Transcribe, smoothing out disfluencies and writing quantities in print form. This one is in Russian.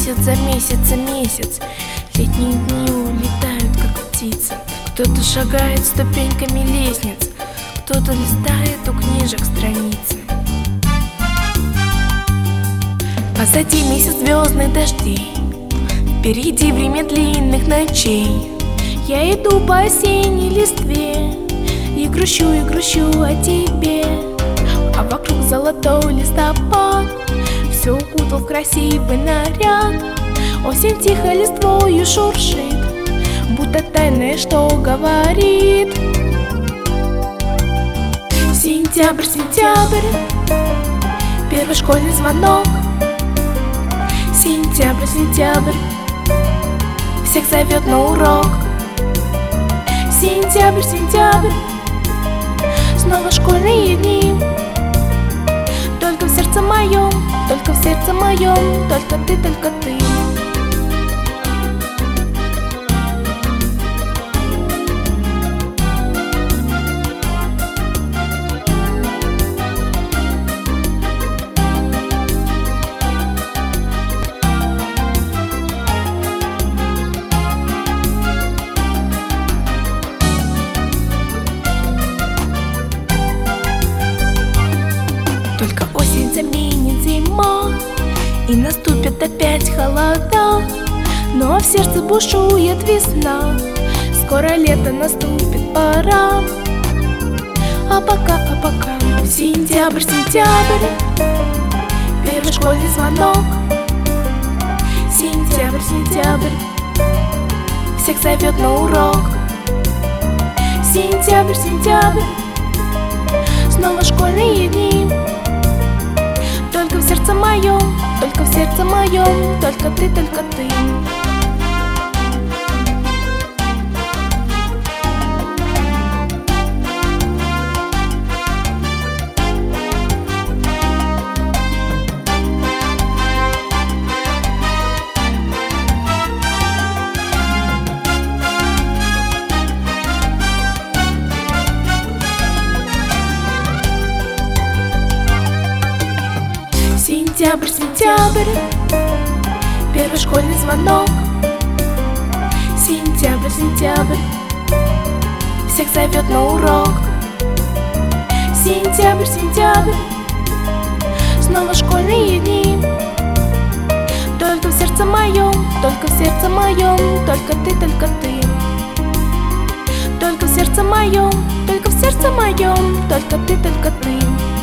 месяц за месяц за месяц. Летние дни улетают, как птицы. Кто-то шагает ступеньками лестниц, кто-то листает у книжек страницы. Позади месяц звездных дождей, впереди время длинных ночей. Я иду по осенней листве и грущу о тебе. А вокруг золотой листопад все укутал в красивый наряд. Осень тихо листвою шуршит, будто тайное что говорит. Сентябрь, сентябрь, первый школьный звонок. Сентябрь, сентябрь, всех зовет на урок. Сентябрь, сентябрь, снова школьные дни. Только в сердце моем, только в сердце моем, только ты, только ты. Только осень заменит зима, и наступят опять холода. Но в сердце бушует весна, скоро лето наступит пора. А пока сентябрь, сентябрь, первый школьный звонок. Сентябрь, сентябрь, всех зовет на урок. Сентябрь, сентябрь, снова школьные дни. Только в сердце моем, только в сердце моем, только ты, только ты. Сентябрь, сентябрь, первый школьный звонок. Сентябрь, сентябрь, всех зовет на урок. Сентябрь, сентябрь, снова школьные дни. Только в сердце моем, только в сердце моем, только ты, только ты. Только в сердце моем, только в сердце моем, только ты, только ты.